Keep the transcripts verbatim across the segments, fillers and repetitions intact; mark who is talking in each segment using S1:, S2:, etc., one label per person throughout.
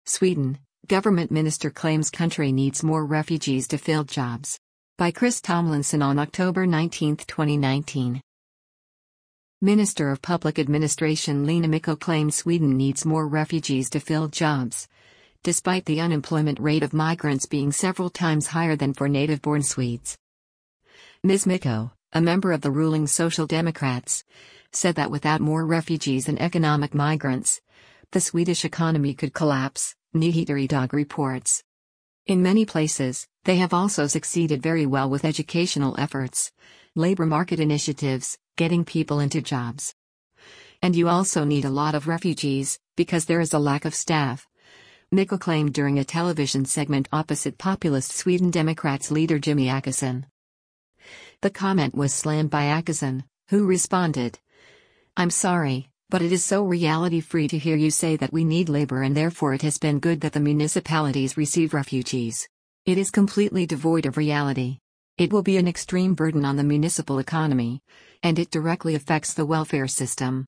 S1: Sweden, government minister claims country needs more refugees to fill jobs. By Chris Tomlinson on October nineteenth, twenty nineteen. Minister of Public Administration Lena Micko claims Sweden needs more refugees to fill jobs, despite the unemployment rate of migrants being several times higher than for native-born Swedes. Miz Micko, a member of the ruling Social Democrats, said that without more refugees and economic migrants, the Swedish economy could collapse, Nyheter Idag reports. In many places, they have also succeeded very well with educational efforts, labor market initiatives, getting people into jobs. And you also need a lot of refugees, because there is a lack of staff, Micko claimed during a television segment opposite populist Sweden Democrats leader Jimmy Åkesson. The comment was slammed by Åkesson, who responded, "I'm sorry, but it is so reality-free to hear you say that we need labor and therefore it has been good that the municipalities receive refugees. It is completely devoid of reality. It will be an extreme burden on the municipal economy, and it directly affects the welfare system."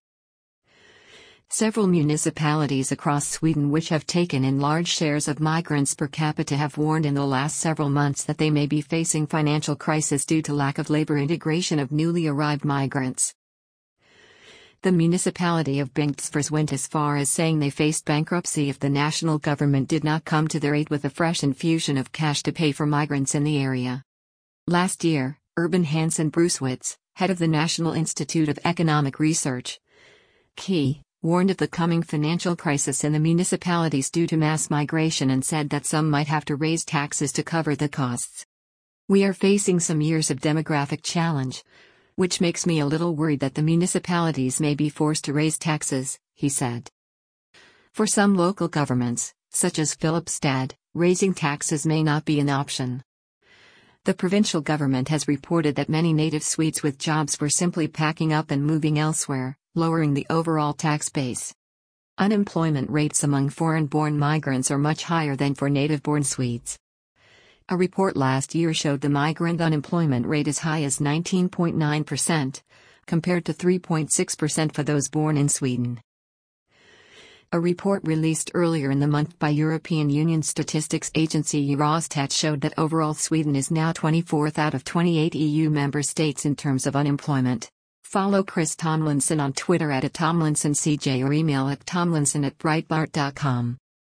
S1: Several municipalities across Sweden which have taken in large shares of migrants per capita have warned in the last several months that they may be facing financial crisis due to lack of labor integration of newly arrived migrants. The municipality of Bengtsfors went as far as saying they faced bankruptcy if the national government did not come to their aid with a fresh infusion of cash to pay for migrants in the area. Last year, Urban Hansen Brusewitz, head of the National Institute of Economic Research, K, warned of the coming financial crisis in the municipalities due to mass migration and said that some might have to raise taxes to cover the costs. "We are facing some years of demographic challenge, which makes me a little worried that the municipalities may be forced to raise taxes," he said. For some local governments, such as Filipstad, raising taxes may not be an option. The provincial government has reported that many native Swedes with jobs were simply packing up and moving elsewhere, lowering the overall tax base. Unemployment rates among foreign-born migrants are much higher than for native-born Swedes. A report last year showed the migrant unemployment rate as high as nineteen point nine percent, compared to three point six percent for those born in Sweden. A report released earlier in the month by European Union statistics agency Eurostat showed that overall Sweden is now twenty-fourth out of twenty-eight E U member states in terms of unemployment. Follow Chris Tomlinson on Twitter at Tomlinson C J or email at tomlinson at breitbart dot com.